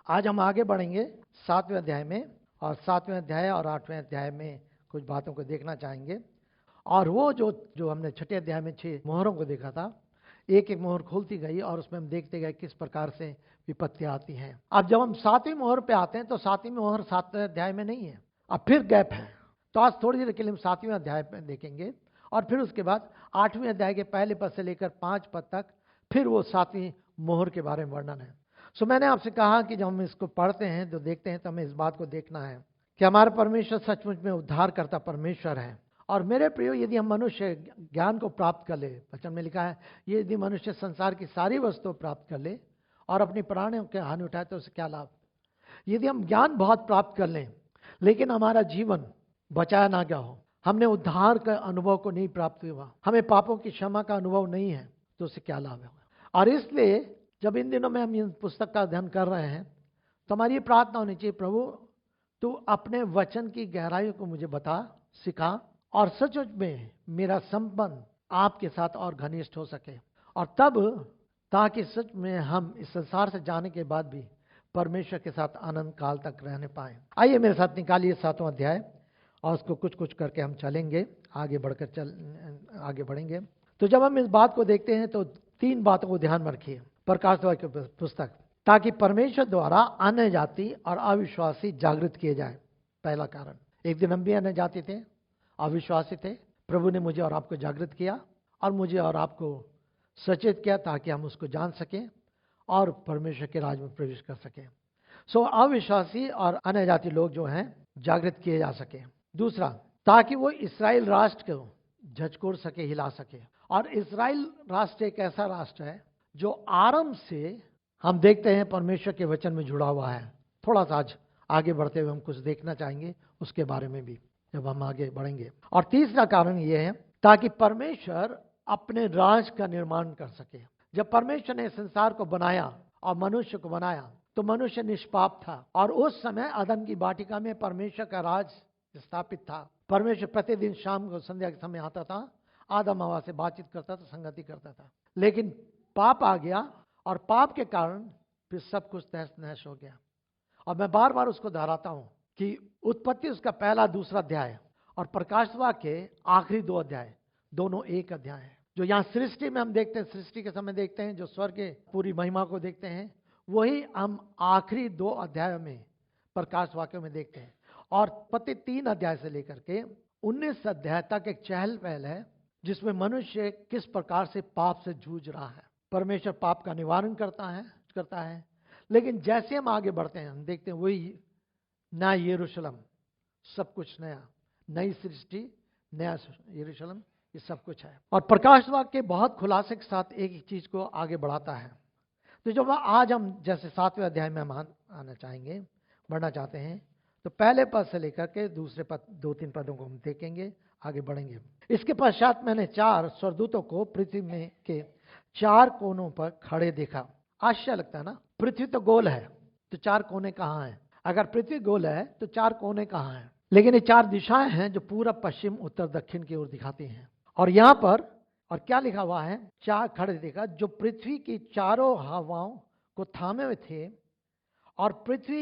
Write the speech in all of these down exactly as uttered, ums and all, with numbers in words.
आज हम आगे बढ़ेंगे सातवें अध्याय में, और सातवें अध्याय और आठवें अध्याय में कुछ बातों को देखना चाहेंगे। और वो जो जो हमने छठे अध्याय में छह मोहरों को देखा था, एक एक मोहर खुलती गई और उसमें हम देखते गए किस प्रकार से विपत्तियां आती हैं। अब जब हम सातवीं मोहर पे आते हैं तो सातवीं मोहर सातवें अध्याय में नहीं है, अब फिर गैप है। तो आज थोड़ी देर के लिए हम सातवें अध्याय में देखेंगे और फिर उसके बाद आठवें अध्याय के पहले पद से लेकर पांच पद तक फिर वो सातवीं मोहर के बारे में वर्णन है। सो मैंने आपसे कहा कि जब हम इसको पढ़ते हैं तो देखते हैं तो हमें इस बात को देखना है कि हमारा परमेश्वर सचमुच में उद्धार करता परमेश्वर है। और मेरे प्रियो, यदि हम मनुष्य ज्ञान को प्राप्त कर ले, वचन में लिखा है यदि मनुष्य संसार की सारी वस्तु प्राप्त कर ले और अपनी प्राणों के हानि उठाए तो उसे क्या लाभ। यदि हम ज्ञान बहुत प्राप्त कर लें लेकिन हमारा जीवन बचाया ना गया हो, हमने उद्धार का अनुभव को नहीं प्राप्त हुआ, हमें पापों की क्षमा का अनुभव नहीं है, तो उससे क्या लाभ है। और इसलिए जब इन दिनों में हम इन पुस्तक का अध्ययन कर रहे हैं तो हमारी ये प्रार्थना होनी चाहिए, प्रभु तू अपने वचन की गहराई को मुझे बता, सिखा, और सचमुच में मेरा संबंध आपके साथ और घनिष्ठ हो सके, और तब ताकि सच में हम इस संसार से जाने के बाद भी परमेश्वर के साथ अनंत काल तक रहने पाए। आइए मेरे साथ निकालिए सातवां अध्याय और उसको कुछ कुछ करके हम चलेंगे, आगे बढ़कर चल आगे बढ़ेंगे। तो जब हम इस बात को देखते हैं तो तीन बातों को ध्यान में रखिए प्रकाश की पुस्तक, ताकि परमेश्वर द्वारा अन्य जाति और अविश्वासी जागृत किए जाए। पहला कारण, एक दिन हम भी अन्य जाति थे, अविश्वासी थे, प्रभु ने मुझे और आपको जागृत किया और मुझे और आपको सचेत किया ताकि हम उसको जान सकें और परमेश्वर के राज में प्रवेश कर सकें। सो अविश्वासी और अन्य जाति लोग जो हैं जागृत किए जा सके। दूसरा, ताकि वो इस्राएल राष्ट्र को झकझोर सके, हिला सके। और इस्राएल राष्ट्र एक ऐसा राष्ट्र है जो आरंभ से हम देखते हैं परमेश्वर के वचन में जुड़ा हुआ है। थोड़ा सा आज आगे बढ़ते हुए हम कुछ देखना चाहेंगे उसके बारे में भी जब हम आगे बढ़ेंगे। और तीसरा कारण ये है ताकि परमेश्वर अपने राज का निर्माण कर सके। जब परमेश्वर ने संसार को बनाया और मनुष्य को बनाया तो मनुष्य निष्पाप था, और उस समय अदन की वाटिका में परमेश्वर का राज स्थापित था। परमेश्वर प्रतिदिन शाम को संध्या के समय आता था, आदम हवा से बातचीत करता था, संगति करता था। लेकिन पाप आ गया और पाप के कारण फिर सब कुछ तहस नहस हो गया। और मैं बार बार उसको दोहराता हूं कि उत्पत्ति उसका पहला दूसरा अध्याय और प्रकाशवाक्य के आखिरी दो अध्याय दोनों एक अध्याय है। जो यहाँ सृष्टि में हम देखते हैं, सृष्टि के समय देखते हैं, जो स्वर्ग के पूरी महिमा को देखते हैं, वही हम आखिरी दो अध्यायों में प्रकाश वाक्यों में देखते हैं। और पति तीन अध्याय से लेकर के उन्नीस अध्याय तक एक चहल पहल है जिसमें मनुष्य किस प्रकार से पाप से जूझ रहा है। परमेश्वर पाप का निवारण करता है करता है लेकिन जैसे हम आगे बढ़ते हैं हम देखते हैं वही नया यरूशलेम, सब कुछ नया, नई सृष्टि, नया यरूशलेम, ये सब कुछ है। और प्रकाश वाक्य के बहुत खुलासे के साथ एक एक चीज को आगे बढ़ाता है। तो जब आज हम जैसे सातवें अध्याय में हम आना चाहेंगे, बढ़ना चाहते हैं, तो पहले पद से लेकर के दूसरे पद, दो तीन पदों को हम देखेंगे, आगे बढ़ेंगे। इसके पश्चात मैंने चार स्वर्गदूतों को पृथ्वी में के चार कोनों पर खड़े देखा। आश्चर्य लगता है ना, पृथ्वी तो गोल है तो चार कोने कहाँ हैं? अगर पृथ्वी गोल है तो चार कोने कहाँ हैं? लेकिन ये चार दिशाएं हैं जो पूरब, पश्चिम, उत्तर, दक्षिण की ओर दिखाती हैं। और यहाँ पर और क्या लिखा हुआ है? चार खड़े देखा जो पृथ्वी की चारों हवाओं को थामे हुए थे, और पृथ्वी,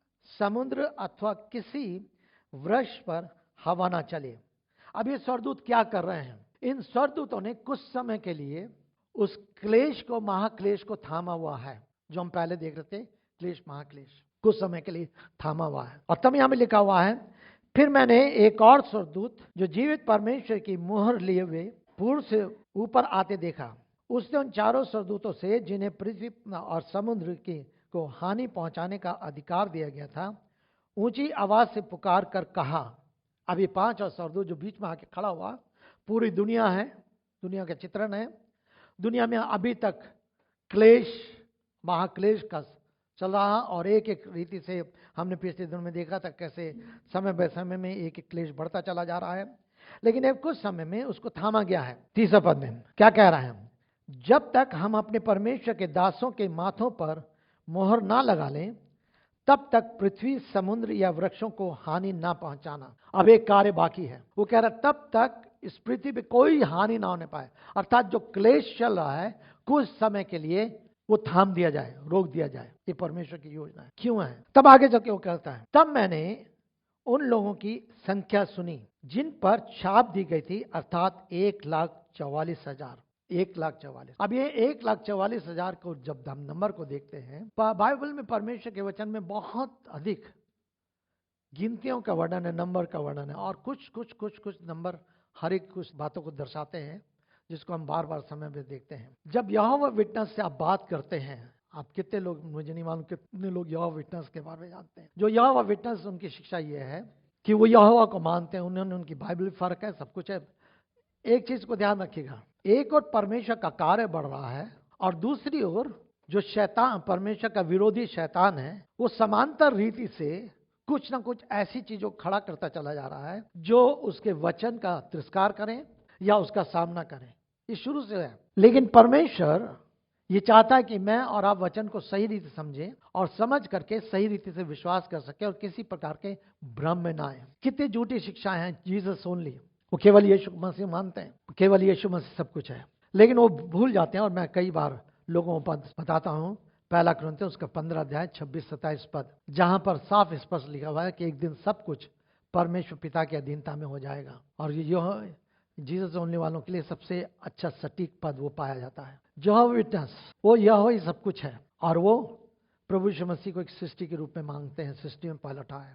समुद्र अथवा किसी वृक्ष पर हवा ना चले। अब ये स्वर्गदूत क्या कर रहे हैं? इन स्वर्गदूतों ने कुछ समय के लिए उस क्लेश को, महाक्लेश को थामा हुआ है जो हम पहले देख रहे थे, क्लेश महाक्लेश कुछ समय के लिए थामा हुआ है। और तब यहां में लिखा हुआ है, फिर मैंने एक और स्वर्गदूत जो जीवित परमेश्वर की मुहर लिए हुए पूर्व से ऊपर आते देखा। उसने उन चारों स्वर्गदूतों से जिन्हें पृथ्वी और समुद्र की को हानि पहुंचाने का अधिकार दिया गया था, ऊंची आवाज से पुकार कर कहा। अभी पांच और स्वर्गदूत जो बीच में आके खड़ा हुआ, पूरी दुनिया है, दुनिया का चित्रण है। दुनिया में अभी तक क्लेश, महाक्लेश का चल रहा, और एक एक रीति से हमने पिछले दिनों में देखा था कैसे समय बे समय में एक एक क्लेश बढ़ता चला जा रहा है। लेकिन अब कुछ समय में उसको थामा गया है। तीसरा पद में क्या कह रहा है? जब तक हम अपने परमेश्वर के दासों के माथों पर मोहर ना लगा लें तब तक पृथ्वी, समुद्र या वृक्षों को हानि ना पहुंचाना। अब एक कार्य बाकी है। वो कह रहा तब तक इस पृथ्वी पे कोई हानि ना होने पाए, अर्थात जो क्लेश चल रहा है कुछ समय के लिए वो थाम दिया जाए, रोक दिया जाए। ये परमेश्वर की योजना है। क्यों है? तब आगे जाके वो कहता है, तब मैंने उन लोगों की संख्या सुनी जिन पर छाप दी गई थी, अर्थात एक लाख चौवालीस हजार एक लाख चौवालीस। अब ये एक लाख चौवालीस हजार को जब हम नंबर को देखते हैं, बाइबल में परमेश्वर के वचन में बहुत अधिक गिनतियों का वर्णन है, नंबर का वर्णन है, और कुछ कुछ कुछ कुछ नंबर हर एक कुछ बातों को दर्शाते हैं, जिसको हम बार बार समय में देखते हैं। जब यहोवा विटनेस से आप बात करते हैं, आप कितने लोग, मुझे नहीं मालूम कितने लोग यहोवा विटनेस के बारे में जानते हैं। जो यहोवा विटनेस, उनकी शिक्षा ये है कि वो यहोवा को मानते हैं, उन्होंने उनकी बाइबल फर्क है, सब कुछ है। एक चीज को ध्यान रखिएगा, एक और परमेश्वर का कार्य बढ़ रहा है, और दूसरी ओर जो शैतान, परमेश्वर का विरोधी शैतान है, वो समांतर रीति से कुछ ना कुछ ऐसी चीजों खड़ा करता चला जा रहा है जो उसके वचन का तिरस्कार करें या उसका सामना करें। ये शुरू से है, लेकिन परमेश्वर ये चाहता है कि मैं और आप वचन को सही रीति से समझें और समझ करके सही रीति से विश्वास कर सके और किसी प्रकार के भ्रम में ना आए। कितनी झूठी शिक्षाएं हैं, जीसस ओनली, वो केवल यीशु मसीह मानते हैं, केवल यीशु मसीह सब कुछ है, लेकिन वो भूल जाते हैं। और मैं कई बार लोगों को बताता हूं, पहला कुरिन्थियों उसका पंद्रह अध्याय छब्बीस सत्ताईस पद, जहां पर साफ स्पष्ट लिखा हुआ है कि एक दिन सब कुछ परमेश्वर पिता की अधीनता में हो जाएगा। और ये जीसस ओनली वालों के लिए सबसे अच्छा सटीक पद वो पाया जाता है। जो विटनेस, वो यह ही सब कुछ है, और वो प्रभु यीशु मसीह को एक सृष्टि के रूप में मांगते हैं, सृष्टि में पलटा है।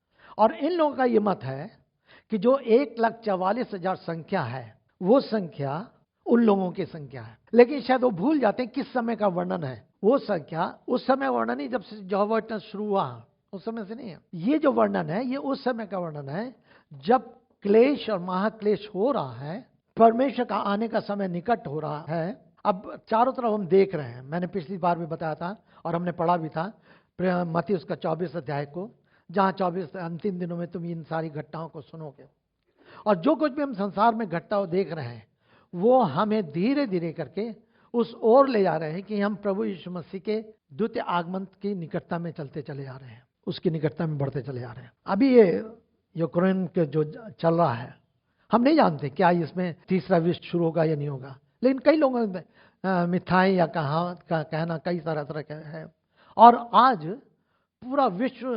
और इन लोगों का ये मत है कि जो एक लाख चौवालीस हजार संख्या है, वो संख्या उन लोगों की संख्या है, लेकिन शायद वो भूल जाते हैं किस समय का वर्णन है। वो संख्या उस समय वर्णन नहीं जब से यहोवा विटनेस शुरू हुआ, उस समय से नहीं है। ये जो वर्णन है, ये उस समय का वर्णन है जब क्लेश और महाक्लेश हो रहा है, परमेश्वर का आने का समय निकट हो रहा है। अब चारों तरफ हम देख रहे हैं, मैंने पिछली बार भी बताया था और हमने पढ़ा भी था मत्ती उसका चौबीस अध्याय को, जहां चौबीस अंतिम दिनों में तुम इन सारी घटनाओं को सुनोगे। और जो कुछ भी हम संसार में घटनाओं देख रहे हैं, वो हमें धीरे धीरे करके उस ओर ले जा रहे हैं कि हम प्रभु यीशु मसीह के द्वितीय आगमन की निकटता में चलते चले जा रहे हैं, उसकी निकटता में बढ़ते चले जा रहे हैं। अभी ये यूक्रेन के जो चल रहा है, हम नहीं जानते क्या इसमें तीसरा विश्व शुरू होगा या नहीं होगा, लेकिन कई लोगों ने मिथाई या कहावत का कहना कई तरह तरह का है। और आज पूरा विश्व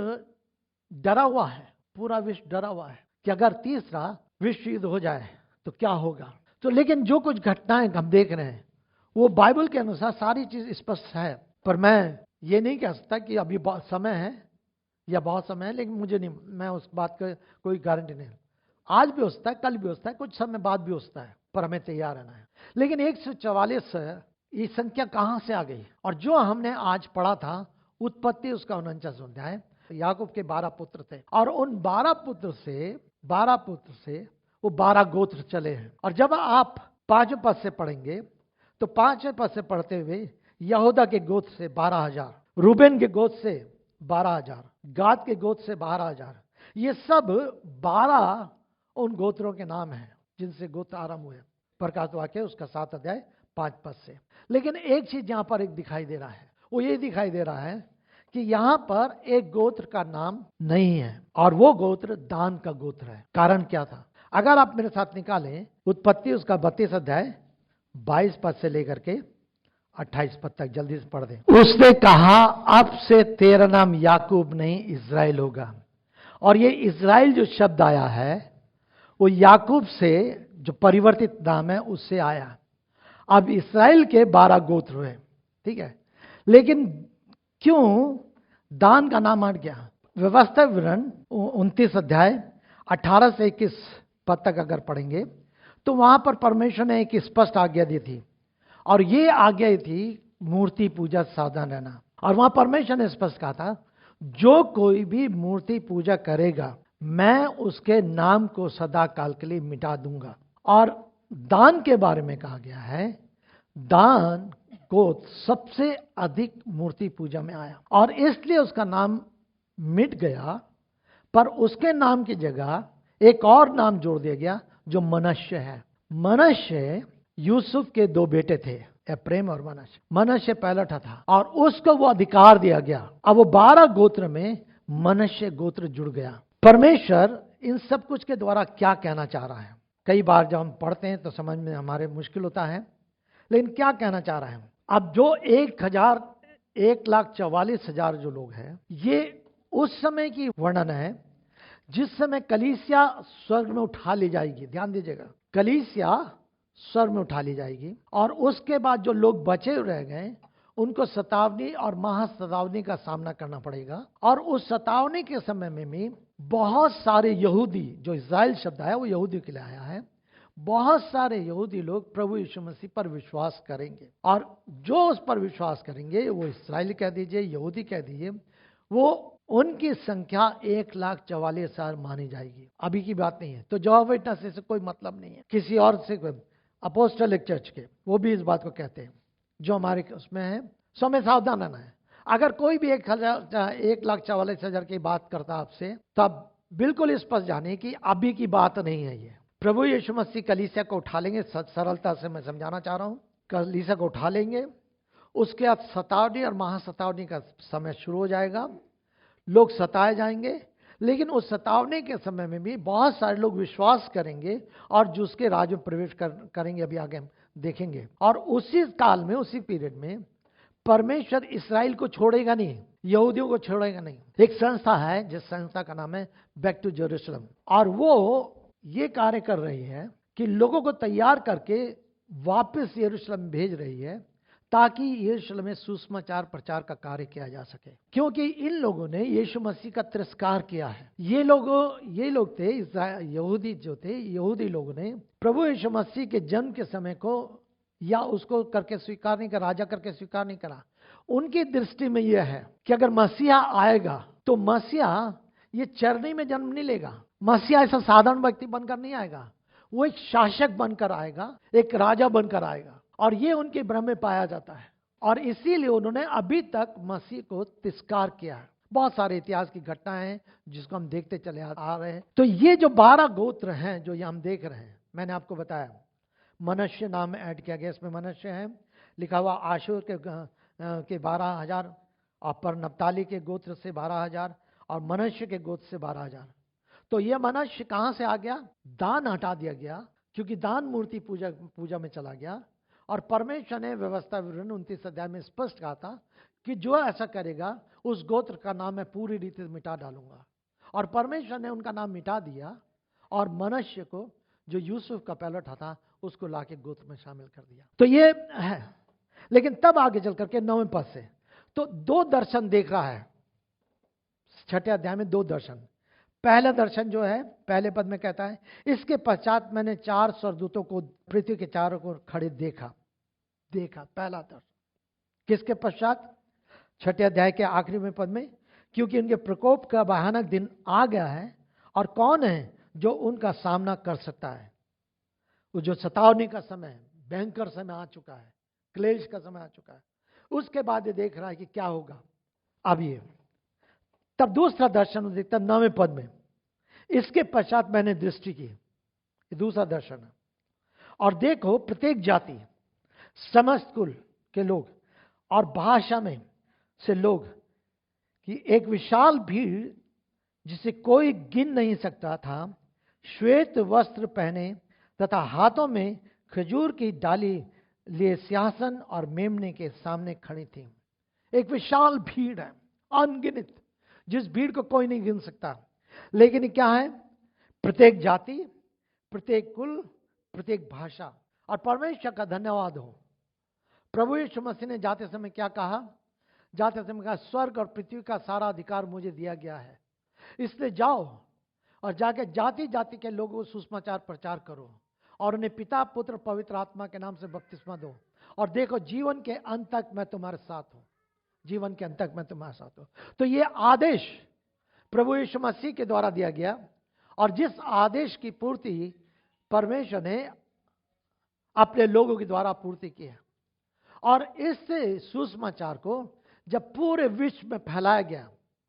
डरा हुआ है, पूरा विश्व डरा हुआ है कि अगर तीसरा विश्व युद्ध हो जाए तो क्या होगा। तो लेकिन जो कुछ घटनाएं हम देख रहे हैं, वो बाइबल के अनुसार सारी चीज स्पष्ट है। पर मैं ये नहीं कह सकता कि अभी बहुत समय है या बहुत समय है, लेकिन मुझे नहीं, मैं उस बात का कोई गारंटी नहीं। आज भी हो सकता है, कल भी हो सकता है, कुछ समय बाद भी हो सकता है, पर हमें तैयार रहना है। लेकिन एक सौ चवालीस ये संख्या कहां से आ गई? और जो हमने आज पढ़ा था उत्पत्ति उसका उनचास अध्याय, याकूब के बारह पुत्र थे, और उन बारह पुत्र से बारह पुत्र से वो बारह गोत्र चले हैं। और जब आप पांचवें पद से पढ़ेंगे तो पांचवें पद से पढ़ते हुए यहूदा के गोत्र से बारह हजार, रूबेन के गोत्र से बारह हजार, गाद के गोत्र से बारह हजार, ये सब बारह उन गोत्रों के नाम हैं जिनसे गोत्र आरंभ हुए। प्रकाश वाक्य उसका सात अध्याय पांच पद से। लेकिन एक चीज यहां पर एक दिखाई दे रहा है, वो ये दिखाई दे रहा है कि यहां पर एक गोत्र का नाम नहीं है, और वो गोत्र दान का गोत्र है। कारण क्या था? अगर आप मेरे साथ निकालें उत्पत्ति उसका बत्तीस अध्याय बाईस पद से लेकर के अट्ठाईस पद तक, जल्दी से पढ़ दें। उसने कहा, अब से तेरा नाम याकूब नहीं इज़राइल होगा। और ये इज़राइल जो शब्द आया है वो याकूब से, जो परिवर्तित नाम है, उससे आया। अब इज़राइल के बारह गोत्र हुए, ठीक है, लेकिन क्यों दान का नाम हट गया? व्यवस्था विवरण उनतीस अध्याय अठारह से इक्कीस पद तक अगर पढ़ेंगे तो वहां पर परमेश्वर ने एक स्पष्ट आज्ञा दी थी, और ये आज्ञा थी मूर्ति पूजा सावधान रहना। और वहां परमेश्वर ने स्पष्ट कहा था, जो कोई भी मूर्ति पूजा करेगा मैं उसके नाम को सदा काल के लिए मिटा दूंगा। और दान के बारे में कहा गया है, दान को सबसे अधिक मूर्ति पूजा में आया, और इसलिए उसका नाम मिट गया। पर उसके नाम की जगह एक और नाम जोड़ दिया गया जो मनश्शे है। मनश्शे यूसुफ के दो बेटे थे, एप्रेम और मनश्शे। मनश्शे पहला था और उसको वो अधिकार दिया गया। अब वो बारह गोत्र में मनश्शे गोत्र जुड़ गया। परमेश्वर इन सब कुछ के द्वारा क्या कहना चाह रहा है? कई बार जब हम पढ़ते हैं तो समझ में हमारे मुश्किल होता है, लेकिन क्या कहना चाह रहा है? अब जो एक हजार एक लाख चौवालीस हजार जो लोग हैं, ये उस समय की वर्णन है जिस समय कलीसिया स्वर्ग में उठा ली जाएगी। ध्यान दीजिएगा, कलीसिया स्वर्ग में उठा ली जाएगी और उसके बाद जो लोग बचे रह गए उनको सतावनी और महासतावनी का सामना करना पड़ेगा। और उस सतावनी के समय में भी बहुत सारे यहूदी, जो इज़राइल शब्द है वो यहूदी के लिए आया है, बहुत सारे यहूदी लोग प्रभु यीशु मसीह पर विश्वास करेंगे। और जो उस पर विश्वास करेंगे, वो इस्राएली कह दीजिए, यहूदी कह दीजिए, वो उनकी संख्या एक लाख चौवालीस हजार मानी जाएगी। अभी की बात नहीं है। तो जॉब विटनेस से कोई मतलब नहीं है किसी और से। अपोस्टलिक चर्च के वो भी इस बात को कहते हैं जो हमारे उसमें है। सो हमें सावधान रहना है। अगर कोई भी एक हजार एक लाख चौवालीस हजार की बात करता आपसे, तब बिल्कुल स्पष्ट जाने की अभी की बात नहीं है। ये प्रभु यीशु मसीह कलीसिया को उठा लेंगे। सरलता से मैं समझाना चाह रहा हूं, कलीसिया को उठा लेंगे। उसके बाद सतावनी और महासतावनी का समय शुरू हो जाएगा। लोग सताए जाएंगे, लेकिन उस सतावने के समय में भी बहुत सारे लोग विश्वास करेंगे और जो उसके राज में प्रवेश कर, करेंगे। अभी आगे हम देखेंगे। और उसी काल में, उसी पीरियड में परमेश्वर इस्राएल को छोड़ेगा नहीं, यहूदियों को छोड़ेगा नहीं। एक संस्था है जिस संस्था का नाम है बैक टू जेरूशलम, और वो ये कार्य कर रही है कि लोगों को तैयार करके वापस यरूशलेम भेज रही है ताकि यरूशलेम में सुसमाचार प्रचार का कार्य किया जा सके। क्योंकि इन लोगों ने यीशु मसीह का तिरस्कार किया है। ये लोगों ये लोग थे यहूदी, जो थे यहूदी लोगों ने प्रभु यीशु मसीह के जन्म के समय को या उसको करके स्वीकार नहीं करा, राजा करके स्वीकार नहीं करा। उनकी दृष्टि में यह है कि अगर मसीहा आएगा तो मसीहा ये चरनी में जन्म नहीं लेगा। मसीहा ऐसा साधारण व्यक्ति बनकर नहीं आएगा, वो एक शासक बनकर आएगा, एक राजा बनकर आएगा। और ये उनके भ्रम में पाया जाता है, और इसीलिए उन्होंने अभी तक मसीह को तिरस्कार किया है। बहुत सारे इतिहास की घटनाएं हैं जिसको हम देखते चले आ रहे हैं। तो ये जो बारह गोत्र हैं जो ये हम देख रहे हैं, मैंने आपको बताया मनुष्य नाम ऐड किया गया, इसमें मनुष्य है लिखा हुआ। आशूर के के बारह हजार और पर नप्ताली के गोत्र से बारह हजार और मनुष्य के गोत्र से बारह हजार। तो यह मनुष्य कहां से आ गया? दान हटा दिया गया, क्योंकि दान मूर्ति पूजा पूजा में चला गया। और परमेश्वर ने व्यवस्था विवरण उनतीस अध्याय में स्पष्ट कहा था कि जो ऐसा करेगा उस गोत्र का नाम मैं पूरी रीति से मिटा डालूंगा। और परमेश्वर ने उनका नाम मिटा दिया और मनुष्य को, जो यूसुफ का पैलट था, उसको लाके गोत्र में शामिल कर दिया। तो ये है। लेकिन तब आगे चल करके नौवें पद से तो दो दर्शन देख रहा है। छठे अध्याय में दो दर्शन। पहला दर्शन जो है पहले पद में कहता है, इसके पश्चात मैंने चार स्वर्गदूतों को पृथ्वी के चारों ओर खड़े देखा। देखा पहला दर्शन। किसके पश्चात? छठे अध्याय के आखिरी में पद में, क्योंकि उनके प्रकोप का भयानक दिन आ गया है और कौन है जो उनका सामना कर सकता है। वो जो सतावनी का समय, भयंकर समय आ चुका है, क्लेश का समय आ चुका है। उसके बाद ये देख रहा है कि क्या होगा। अब ये तब दूसरा दर्शन देखता नौवें पद में, इसके पश्चात मैंने दृष्टि की। ये दूसरा दर्शन है। और देखो प्रत्येक जाति, समस्त कुल के लोग और भाषा में से लोग कि एक विशाल भीड़ जिसे कोई गिन नहीं सकता था, श्वेत वस्त्र पहने तथा हाथों में खजूर की डाली लिए सिंहासन और मेमने के सामने खड़ी थी। एक विशाल भीड़ है, अनगिनत, जिस भीड़ को कोई नहीं गिन सकता। लेकिन क्या है? प्रत्येक जाति, प्रत्येक कुल, प्रत्येक भाषा। और परमेश्वर का धन्यवाद हो, प्रभु यीशु मसीह ने जाते समय क्या कहा? जाते समय कहा, स्वर्ग और पृथ्वी का सारा अधिकार मुझे दिया गया है, इसलिए जाओ और जाके जाति जाति के लोगों को सुसमाचार प्रचार करो और उन्हें पिता, पुत्र, पवित्र आत्मा के नाम से बपतिस्मा दो। और देखो जीवन के अंत तक मैं तुम्हारे साथ हूं। जीवन के अंत तक मैं तुम्हारे साथ हूं। तो ये आदेश प्रभु यीशु मसीह के द्वारा दिया गया, और जिस आदेश की पूर्ति परमेश्वर ने अपने लोगों के द्वारा पूर्ति की है। और इससे सुसमाचार को जब पूरे विश्व में फैलाया गया,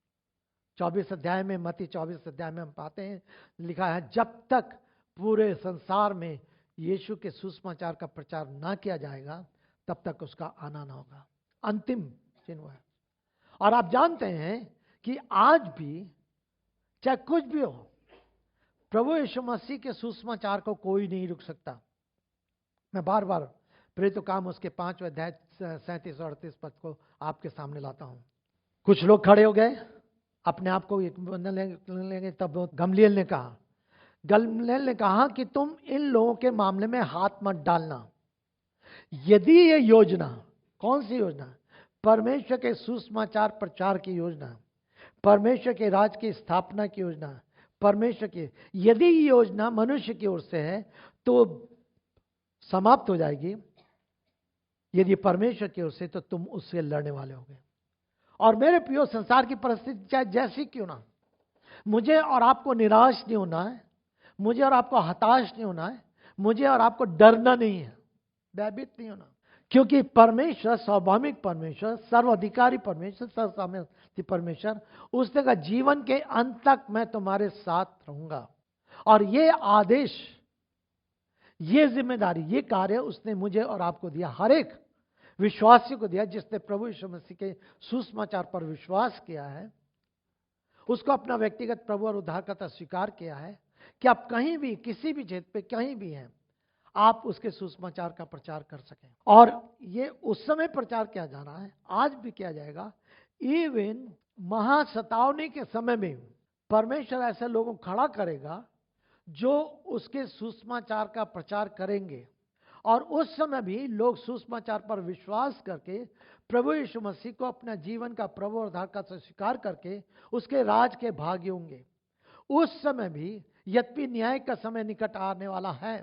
चौबीस अध्याय में, मत्ती चौबीस अध्याय में हम पाते हैं लिखा है, जब तक पूरे संसार में यीशु के सुसमाचार का प्रचार ना किया जाएगा तब तक उसका आना ना होगा। अंतिम चिन्ह है। और आप जानते हैं कि आज भी चाहे कुछ भी हो, प्रभु यीशु मसीह के सुसमाचार को कोई नहीं रुक सकता। मैं बार बार प्रेरित काम उसके पांचवें अध्याय सैंतीस और अड़तीस पद को आपके सामने लाता हूं। कुछ लोग खड़े हो गए, अपने आप को एक लेंगे, तब गमलीएल ने कहा गमलीएल ने कहा कि तुम इन लोगों के मामले में हाथ मत डालना। यदि ये योजना, कौन सी योजना? परमेश्वर के सुसमाचार प्रचार की योजना, परमेश्वर के राज की स्थापना की योजना, परमेश्वर की, यदि ये योजना मनुष्य की ओर से है तो समाप्त हो जाएगी। यदि परमेश्वर की ओर से तो तुम उससे लड़ने वाले होगे। और मेरे प्रियो, संसार की परिस्थिति चाहे जैसी क्यों ना, मुझे और आपको निराश नहीं होना है, मुझे और आपको हताश नहीं होना है, मुझे और आपको डरना नहीं है, भयभीत नहीं होना, क्योंकि परमेश्वर स्वाभाविक परमेश्वर, सर्वाधिकारी परमेश्वर, सर्वसामर्थी परमेश्वर, उसने कहा जीवन के अंत तक मैं तुम्हारे साथ रहूंगा। और ये आदेश, ये जिम्मेदारी, ये कार्य उसने मुझे और आपको दिया, हर एक विश्वासी को दिया जिसने प्रभु यीशु मसीह के सुसमाचार पर विश्वास किया है, उसको अपना व्यक्तिगत प्रभु और उद्धारकर्ता स्वीकार किया है कि आप कहीं भी, किसी भी क्षेत्र पे, कहीं भी हैं, आप उसके सुसमाचार का प्रचार कर सकें। और ये उस समय प्रचार किया जा रहा है, आज भी किया जाएगा। इवन महासतावनी के समय में परमेश्वर ऐसे लोगों को खड़ा करेगा जो उसके सुसमाचार का प्रचार करेंगे, और उस समय भी लोग सुसमाचार पर विश्वास करके प्रभु यीशु मसीह को अपना जीवन का प्रभु और उद्धारकर्ता स्वीकार करके उसके राज के भागी होंगे। उस समय भी, यद्यपि न्याय का समय निकट आने वाला है,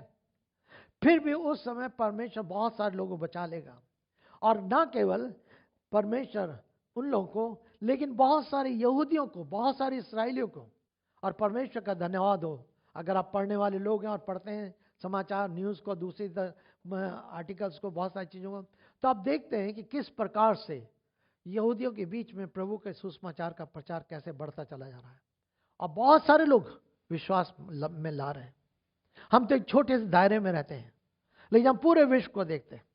फिर भी उस समय परमेश्वर बहुत सारे लोगों को बचा लेगा। और न केवल परमेश्वर उन लोगों को, लेकिन बहुत सारे यहूदियों को, बहुत सारे इसराइलियों को। और परमेश्वर का धन्यवाद हो, अगर आप पढ़ने वाले लोग हैं और पढ़ते हैं समाचार, न्यूज़ को, दूसरी आर्टिकल्स को, बहुत सारी चीज़ों को, तो आप देखते हैं कि किस प्रकार से यहूदियों के बीच में प्रभु के सुसमाचार का प्रचार कैसे बढ़ता चला जा रहा है, और बहुत सारे लोग विश्वास में ला रहे हैं। हम तो एक छोटे से दायरे में रहते हैं, लेकिन हम पूरे विश्व को देखते हैं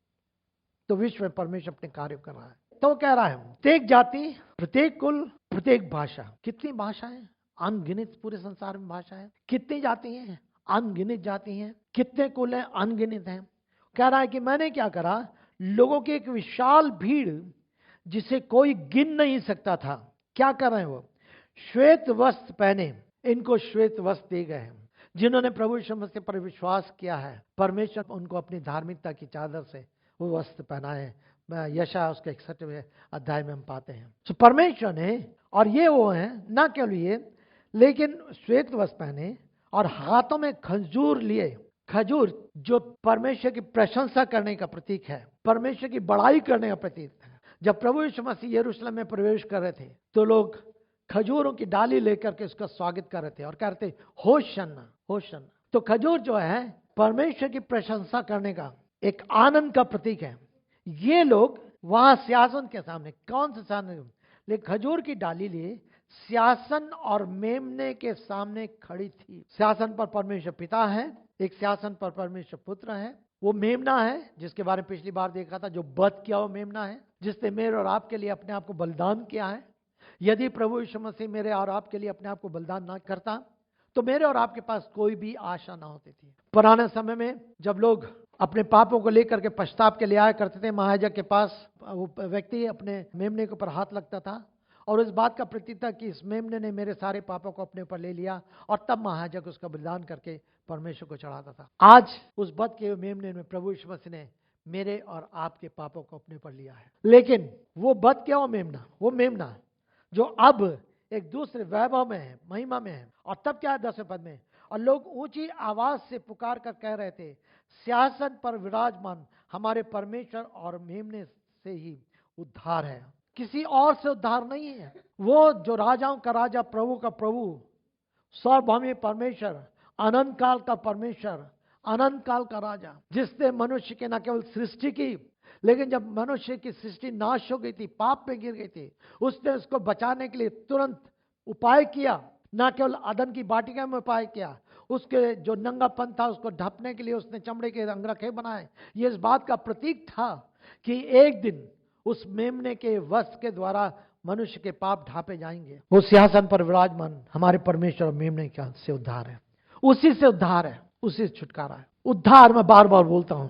तो विश्व में परमेश्वर अपने कार्य कर रहा है। तो कह रहा है प्रत्येक जाति, प्रत्येक कुल, प्रत्येक भाषा। कितनी भाषाएं? अनगिनत। पूरे संसार में भाषा है। कितनी जाति हैं? अनगिनत जाति हैं। कितने कुल हैं? अनगिनत हैं। कह रहा है कि मैंने क्या करा, लोगों की एक विशाल भीड़ जिसे कोई गिन नहीं सकता था। क्या कर रहे हैं वो? श्वेत वस्त्र पहने, इनको श्वेत वस्त्र दिए गए हैं। जिन्होंने प्रभु यीशु मसीह पर विश्वास किया है, परमेश्वर उनको अपनी धार्मिकता की चादर से वो वस्त्र पहनाए। यशायाह उसके इकसठवें अध्याय में हम पाते हैं। तो परमेश्वर ने, और ये वो हैं, ना केवल ये, लेकिन श्वेत वस्त्र पहने और हाथों में खजूर लिए। खजूर जो परमेश्वर की प्रशंसा करने का प्रतीक है, परमेश्वर की बड़ाई करने का प्रतीक है। जब प्रभु यीशु मसीह यरूशलेम में प्रवेश कर रहे थे तो लोग खजूरों की डाली लेकर के उसका स्वागत कर रहे थे और कह रहे थे होशन्ना, होशन्ना। तो खजूर जो है परमेश्वर की प्रशंसा करने का एक आनंद का प्रतीक है। ये लोग वहां सिंहासन के सामने, कौन से सामने, लेकिन खजूर की डाली लिए सिंहासन और मेमने के सामने खड़ी थी। सिंहासन पर परमेश्वर पिता है, एक सिंहासन पर परमेश्वर पुत्र है। वो मेमना है जिसके बारे में पिछली बार देखा था, जो वध किया वो मेमना है, जिसने मेरे और आपके लिए अपने आप को बलिदान किया है। यदि प्रभु यीशु मसीह मेरे और आपके लिए अपने आप को बलिदान ना करता तो मेरे और आपके पास कोई भी आशा ना होती थी। पुराने समय में जब लोग अपने पापों को लेकर के पश्चाताप के लिए आया करते थे, महायाजक के पास वो व्यक्ति अपने मेमने के ऊपर हाथ लगता था और इस बात का प्रतीक था कि इस मेमने ने मेरे सारे पापों को अपने ऊपर ले लिया, और तब महायाजक उसका बलिदान करके परमेश्वर को चढ़ाता था। आज उस वध के मेमने में प्रभु यीशु मसीह ने मेरे और आपके पापों को अपने ऊपर लिया है। लेकिन वो वध क्या, वो मेमना, वो मेमना जो अब एक दूसरे वैभव में है, महिमा में है। और तब क्या है दसवें पद में, और लोग ऊंची आवाज से पुकार कर कह रहे थे, सिंहासन पर विराजमान हमारे परमेश्वर और मेमने से ही उद्धार है, किसी और से उद्धार नहीं है। वो जो राजाओं का राजा, प्रभु का प्रभु, सर्वभौमी परमेश्वर, अनंत काल का परमेश्वर, अनंत काल का राजा, जिसने मनुष्य के न केवल सृष्टि की, लेकिन जब मनुष्य की सृष्टि नाश हो गई थी, पाप में गिर गई थी, उसने उसको बचाने के लिए तुरंत उपाय किया। न केवल अदन की बाटिका में उपाय किया, उसके जो नंगापन था उसको ढकने के लिए उसने चमड़े के अंगरखे बनाए। ये इस बात का प्रतीक था कि एक दिन उस मेमने के वस्त्र के द्वारा मनुष्य के पाप ढांपे जाएंगे। वो सिंहासन पर विराजमान हमारे परमेश्वर और मेमने का से उद्धार है, उसी से उद्धार है, उसी से छुटकारा है। उद्धार मैं बार बार बोलता हूं,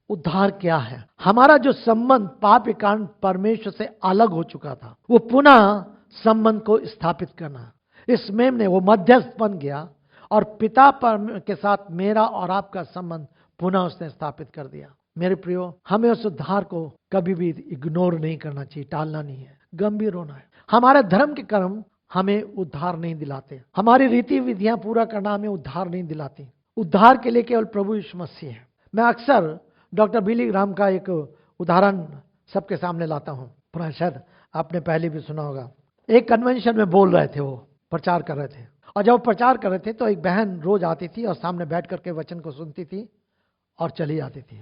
उद्धार क्या है? हमारा जो संबंध पाप के कारण परमेश्वर से अलग हो चुका था, वो पुनः संबंध को स्थापित करना। इस मेम ने वो मध्यस्थ बन गया और पिता पर के साथ मेरा और आपका संबंध पुनः उसने स्थापित कर दिया। मेरे प्रियो, हमें उस उद्धार को कभी भी इग्नोर नहीं करना चाहिए, टालना नहीं है, गंभीर होना है। हमारे धर्म के कर्म हमें उद्धार नहीं दिलाते, हमारी रीति विधियां पूरा करना हमें उद्धार नहीं दिलाती। उद्धार के लिए केवल प्रभु यीशु मसीह है। मैं अक्सर डॉक्टर बिली ग्राम का एक उदाहरण सबके सामने लाता हूं, पर शायद आपने पहले भी सुना होगा। एक कन्वेंशन में बोल रहे थे, वो प्रचार कर रहे थे, और जब वो प्रचार कर रहे थे तो एक बहन रोज आती थी और सामने बैठ करके वचन को सुनती थी और चली जाती थी।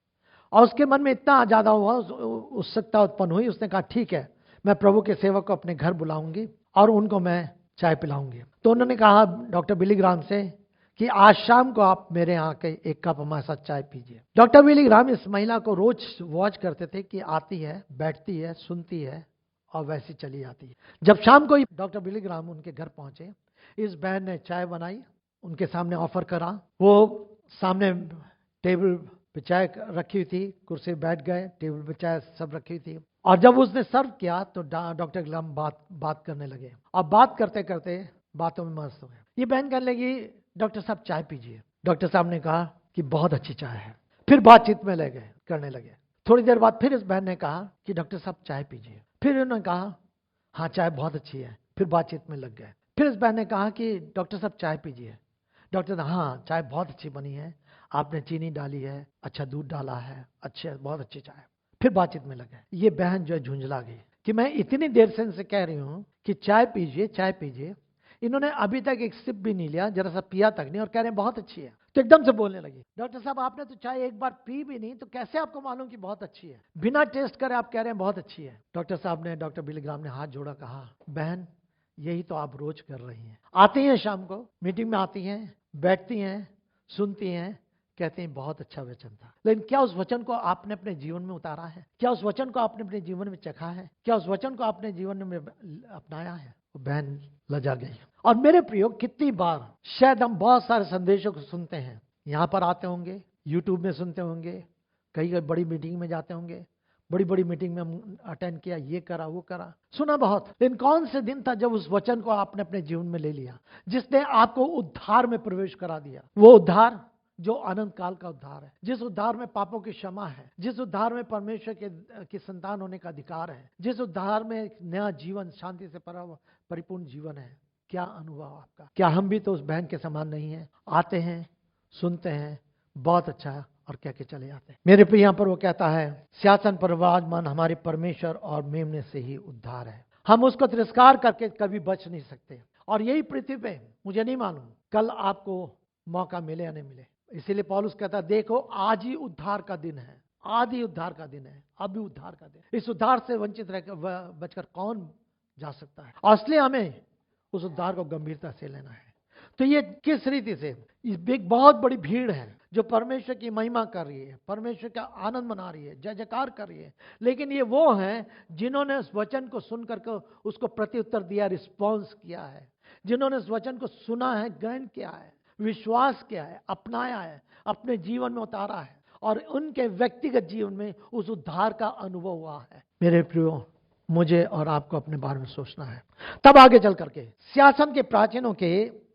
और उसके मन में इतना ज्यादा हुआ, उत्सुकता उत्पन्न हुई। उसने कहा ठीक है, मैं प्रभु के सेवक को अपने घर बुलाऊंगी और उनको मैं चाय पिलाऊंगी। तो उन्होंने कहा डॉक्टर बिली ग्राम से कि आज शाम को आप मेरे यहाँ के एक कप हमारे साथ चाय पीजिए। डॉक्टर बिली ग्राम इस महिला को रोज वॉच करते थे कि आती है, बैठती है, सुनती है और वैसी चली जाती है। जब शाम को डॉक्टर बिली ग्राम उनके घर पहुंचे, इस बहन ने चाय बनाई, उनके सामने ऑफर करा। वो सामने टेबल पे चाय रखी हुई थी, कुर्सी बैठ गए, टेबल पे चाय सब रखी हुई थी। और जब उसने सर्व किया तो डॉक्टर ग्राम बात बात करने लगे, और बात करते करते बातों में मस्त हो गए। ये बहन कहने लगी डॉक्टर साहब चाय पीजिए। डॉक्टर साहब ने कहा कि बहुत अच्छी चाय है। फिर बातचीत में लगे करने लगे। थोड़ी देर बाद फिर इस बहन ने कहा कि डॉक्टर साहब चाय पीजिए। फिर उन्होंने कहा हाँ चाय बहुत अच्छी है। फिर बातचीत में लग गए। फिर इस बहन ने कहा कि डॉक्टर साहब चाय पीजिए। डॉक्टर हाँ चाय बहुत अच्छी बनी है, आपने चीनी डाली है, अच्छा दूध डाला है, अच्छे बहुत अच्छी चाय। फिर बातचीत में लगे। ये बहन जो है झुंझला गई कि मैं इतनी देर से इनसे कह रही हूं कि चाय पीजिए चाय पीजिए, इन्होंने अभी तक एक सिप भी नहीं लिया, जरा सा पिया तक नहीं, और कह रहे हैं बहुत अच्छी है। तो एकदम से बोलने लगी डॉक्टर साहब आपने तो चाय एक बार पी भी नहीं, तो कैसे आपको मालूम कि बहुत अच्छी है? बिना टेस्ट करे आप कह रहे हैं बहुत अच्छी है। डॉक्टर साहब ने, डॉक्टर बिली ग्राम ने हाथ जोड़ा, कहा बहन यही तो आप रोज कर रही हैं। आती हैं शाम को मीटिंग में, आती हैं, बैठती हैं, सुनती हैं, कहते हैं बहुत अच्छा वचन था, लेकिन क्या उस वचन को आपने अपने जीवन में उतारा है? क्या उस वचन को आपने अपने जीवन में चखा है? क्या उस वचन को आपने जीवन में अपनाया है? बहन लजा गई। और मेरे प्रियो, कितनी बार शायद हम बहुत सारे संदेशों को सुनते हैं, यहां पर आते होंगे, यूट्यूब में सुनते होंगे, कई कई बड़ी मीटिंग में जाते होंगे, बड़ी बड़ी मीटिंग में हम अटेंड किया, ये करा वो करा, सुना बहुत, लेकिन कौन से दिन था जब उस वचन को आपने अपने जीवन में ले लिया, जिसने आपको उद्धार में प्रवेश करा दिया? वो उद्धार जो अनंत काल का उद्धार है, जिस उद्धार में पापों की क्षमा है, जिस उद्धार में परमेश्वर के की संतान होने का अधिकार है, जिस उद्धार में एक नया जीवन, शांति से परिपूर्ण जीवन है। क्या अनुभव आपका? क्या हम भी तो उस बहन के समान नहीं है? आते हैं, सुनते हैं, बहुत अच्छा है, और कह के चले जाते हैं। मेरे प्रिय, यहाँ पर वो कहता है सिंहासन पर विराजमान हमारे परमेश्वर और मेमने से ही उद्धार है। हम उसको तिरस्कार करके कभी बच नहीं सकते। और यही पृथ्वी पे, मुझे नहीं मालूम कल आपको मौका मिले या नहीं मिले। इसीलिए पौलुस कहता है देखो आज ही उद्धार का दिन है, आज ही उद्धार का दिन है, अभी उद्धार का दिन। इस उद्धार से वंचित रहकर बचकर कौन जा सकता है? और इसलिए हमें उस उद्धार को गंभीरता से लेना है। तो ये किस रीति से, एक बहुत बड़ी भीड़ है जो परमेश्वर की महिमा कर रही है, परमेश्वर का आनंद मना रही है, जय जयकार कर रही है, लेकिन ये वो हैं जिन्होंने उस वचन को सुनकर के उसको प्रत्युत्तर दिया, रिस्पॉन्स किया है, जिन्होंने उस वचन को सुना है, ग्रहण किया है, विश्वास किया है, अपनाया है, अपने जीवन में उतारा है, और उनके व्यक्तिगत जीवन में उस उद्धार का अनुभव हुआ है। मेरे प्रियो, मुझे और आपको अपने बारे में सोचना है। तब आगे चल करके सिंहासन के प्राचीनों के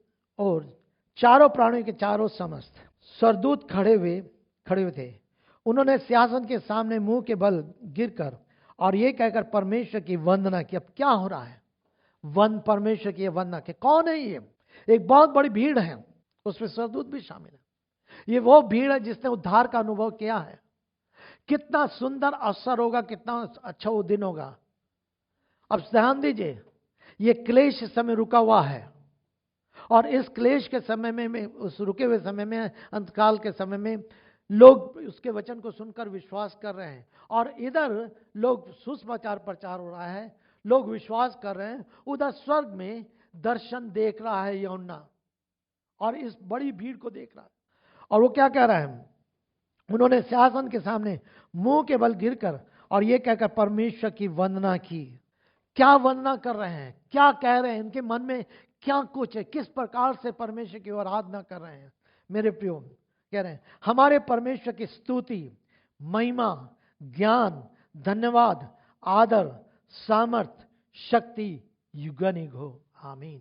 और चारों प्राणियों के चारों समस्त स्वर्गदूत खड़े हुए खड़े हुए थे। उन्होंने सिंहासन के सामने मुंह के बल गिरकर और ये कहकर परमेश्वर की वंदना की। अब क्या हो रहा है? वन परमेश्वर की वंदना के। कौन है ये? एक बहुत बड़ी भीड़ है, उसमें स्वर्गदूत भी शामिल है। ये वो भीड़ है जिसने उद्धार का अनुभव किया है। कितना सुंदर अवसर होगा, कितना अच्छा वो दिन होगा। अब ध्यान दीजिए, ये क्लेश समय रुका हुआ है, और इस क्लेश के समय में, में उस रुके हुए समय में, अंतकाल के समय में लोग उसके वचन को सुनकर विश्वास कर रहे हैं, और इधर लोग सुसमाचार प्रचार हो रहा है, लोग विश्वास कर रहे हैं। उधर स्वर्ग में दर्शन देख रहा है यूहन्ना, और इस बड़ी भीड़ को देख रहा है। और वो क्या कह रहा है? उन्होंने सिंहासन के सामने मुंह के बल गिरकर और ये कहकर परमेश्वर की वंदना की। क्या वंदना कर रहे हैं? क्या कह रहे हैं? इनके मन में क्या कुछ है? किस प्रकार से परमेश्वर की आराधना कर रहे हैं? मेरे प्रियो, कह रहे हैं हमारे परमेश्वर की स्तुति महिमा, ज्ञान, धन्यवाद, आदर, सामर्थ, शक्ति युगानुग हो, आमीन।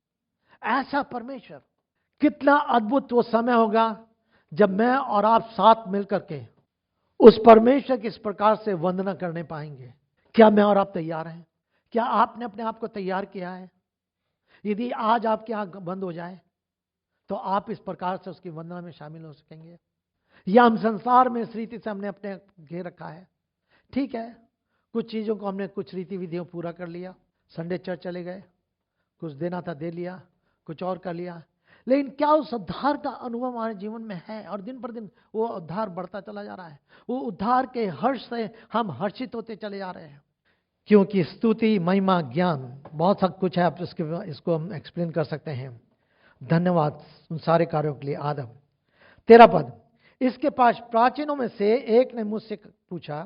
ऐसा परमेश्वर, कितना अद्भुत वो समय होगा जब मैं और आप साथ मिलकर के उस परमेश्वर की इस प्रकार से वंदना करने पाएंगे। क्या मैं और आप तैयार हैं? क्या आपने अपने आप को तैयार किया है? यदि आज आपकी आंख बंद हो जाए तो आप इस प्रकार से उसकी वंदना में शामिल हो सकेंगे? या हम संसार में इस रीति से हमने अपने घेर रखा है? ठीक है, कुछ चीज़ों को हमने कुछ रीति विधियों पूरा कर लिया, संडे चर्च चले गए, कुछ देना था दे लिया, कुछ और कर लिया, लेकिन क्या उस उद्धार का अनुभव हमारे जीवन में है? और दिन पर दिन वो उद्धार बढ़ता चला जा रहा है। वो उद्धार के हर्ष से हम हर्षित होते चले जा रहे हैं, क्योंकि स्तुति, महिमा, ज्ञान, बहुत सब कुछ है। आप इसके इसको हम एक्सप्लेन कर सकते हैं। धन्यवाद उन सारे कार्यों के लिए। आदम तेरा पद। इसके पास प्राचीनों में से एक ने मुझसे पूछा,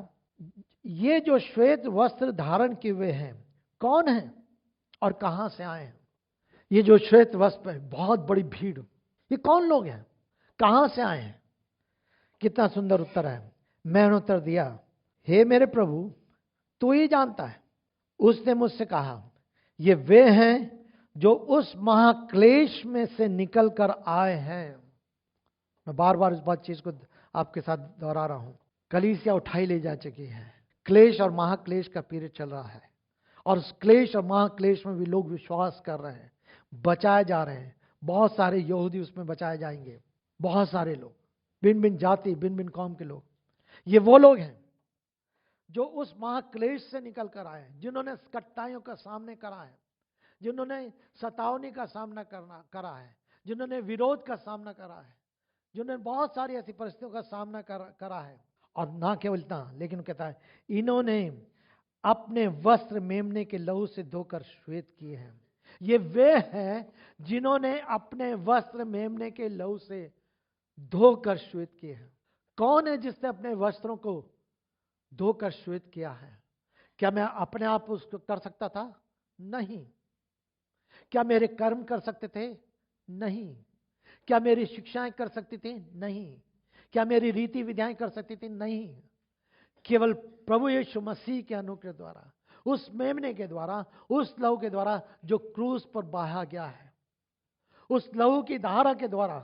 ये जो श्वेत वस्त्र धारण किए हुए हैं कौन है और कहां से आए हैं? ये जो श्वेत वस्त्र है, बहुत बड़ी भीड़, ये कौन लोग हैं, कहां से आए हैं? कितना सुंदर उत्तर है। मैंने उत्तर दिया, हे मेरे प्रभु, तू ही जानता है। उसने मुझसे कहा, ये वे हैं जो उस महाक्लेश में से निकल कर आए हैं। मैं बार बार इस बात चीज को आपके साथ दोहरा रहा हूं। कलीसिया उठाई ले जा चुकी है। क्लेश और महाक्लेश का पीरियड चल रहा है, और उस क्लेश और महाक्लेश में भी लोग विश्वास कर रहे हैं, बचाए जा रहे हैं। बहुत सारे यहूदी उसमें बचाए जाएंगे, बहुत सारे लोग, भिन्न भिन्न जाति, भिन्न भिन्न कौम के लोग। ये वो लोग हैं जो उस महाक्लेश से निकल कर आए हैं, जिन्होंने कठिनाइयों का सामना करा है, जिन्होंने सतावनी का सामना करना करा है, जिन्होंने विरोध का सामना करा है, जिन्होंने बहुत सारी ऐसी परिस्थितियों का सामना कर, करा है। और ना केवल इतना, लेकिन कहता है, इन्होंने अपने वस्त्र मेमने के लहू से धोकर श्वेत किए हैं। ये वे हैं जिन्होंने अपने वस्त्र मेमने के लहू से धोकर श्वेत किए हैं। कौन है जिसने अपने वस्त्रों को धोकर श्वेत किया है? क्या मैं अपने आप उसको कर सकता था? नहीं। क्या मेरे कर्म कर सकते थे? नहीं। क्या मेरी शिक्षाएं कर सकती थी? नहीं। क्या मेरी रीति विधियां कर सकती थी? नहीं। केवल प्रभु यीशु मसीह के अनुग्रह द्वारा, उस मेमने के द्वारा, उस लहू के द्वारा जो क्रूस पर बहा गया है, उस लहू की धारा के द्वारा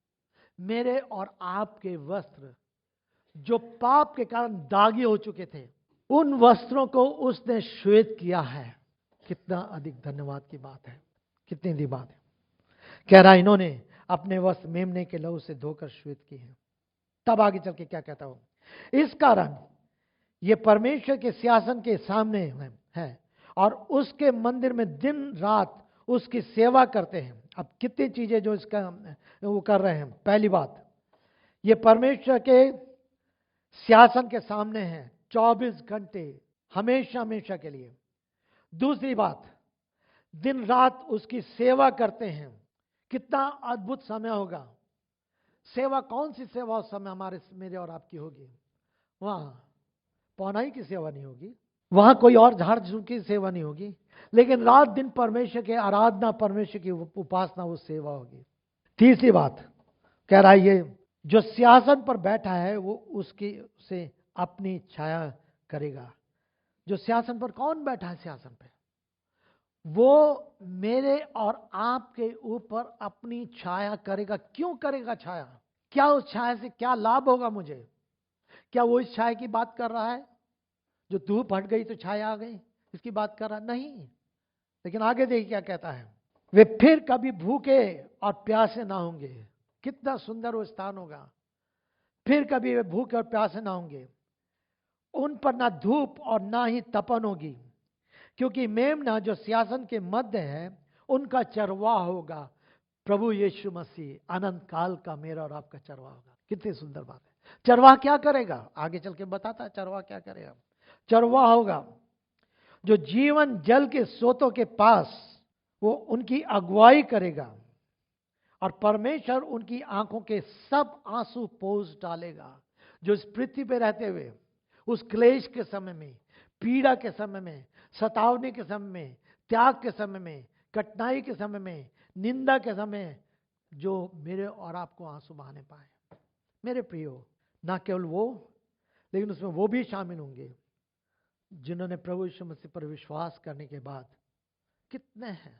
मेरे और आपके वस्त्र जो पाप के कारण दागी हो चुके थे, उन वस्त्रों को उसने श्वेत किया है। कितना अधिक धन्यवाद की बात है, कितनी दी बात है। कह रहा, इन्होंने अपने वस्त्र मेमने के लहू से धोकर श्वेत किए हैं। तब आगे चल के क्या कहता हूं, इस कारण ये परमेश्वर के सिंहासन के सामने है और उसके मंदिर में दिन रात उसकी सेवा करते हैं। अब कितनी चीजें जो इसका वो कर रहे हैं। पहली बात, ये परमेश्वर के सिंहासन के सामने हैं चौबीस घंटे, हमेशा हमेशा के लिए। दूसरी बात, दिन रात उसकी सेवा करते हैं। कितना अद्भुत समय होगा। सेवा, कौन सी सेवा उस समय हमारे मेरे और आपकी होगी? वहां पौनाई की सेवा नहीं होगी, वहां कोई और झाड़ झूड़ की सेवा नहीं होगी, लेकिन रात दिन परमेश्वर के आराधना, परमेश्वर की उपासना, वो सेवा होगी। तीसरी बात कह रहा है, ये जो सिंहासन पर बैठा है वो उसकी से अपनी छाया करेगा। जो सिंहासन पर, कौन बैठा है सिंहासन पे? वो मेरे और आपके ऊपर अपनी छाया करेगा। क्यों करेगा छाया? क्या उस छाया से क्या लाभ होगा मुझे? क्या वो इस छाया की बात कर रहा है जो धूप हट गई तो छाया आ गई, इसकी बात कर रहा? नहीं। लेकिन आगे देखिए क्या कहता है, वे फिर कभी भूखे और प्यासे ना होंगे। कितना सुंदर वो स्थान होगा। फिर कभी वे भूखे और प्यासे ना होंगे, उन पर ना धूप और ना ही तपन होगी, क्योंकि मेमना जो सिंहासन के मध्य है उनका चरवाह होगा। प्रभु यीशु मसीह अनंत काल का मेरा और आपका चरवाह होगा। कितनी सुंदर बात है। चरवाह क्या करेगा? आगे चल के बताता है चरवाह क्या करेगा। चरवाह होगा जो जीवन जल के स्रोतों के पास वो उनकी अगुवाई करेगा, और परमेश्वर उनकी आंखों के सब आंसू पोंछ डालेगा। जो इस पृथ्वी पे रहते हुए उस क्लेश के समय में, पीड़ा के समय में, सतावने के समय में, त्याग के समय में, कठिनाई के समय में, निंदा के समय जो मेरे और आपको आंसू बहाने पाए। मेरे प्रियो, ना केवल वो, लेकिन उसमें वो भी शामिल होंगे जिन्होंने प्रभु यीशु मसीह पर विश्वास करने के बाद, कितने हैं